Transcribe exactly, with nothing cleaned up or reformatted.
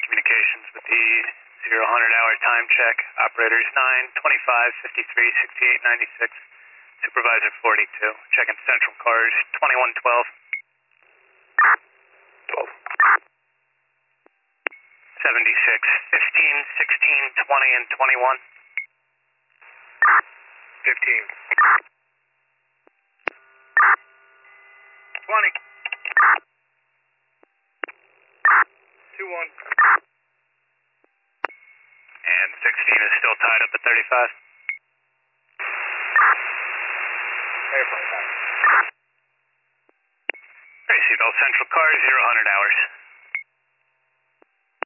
communications with the zero hundred hour time check. Operators nine, twenty-five, fifty-three, sixty-eight, ninety-six. Supervisor forty-two. Checking central cars twenty-one twelve. twelve. seventy-six, fifteen, sixteen, twenty, and twenty-one. fifteen. twenty. two one. And sixteen is still tied up at thirty-five. Airplane. Hey, seatbelt central car, zero hundred hours.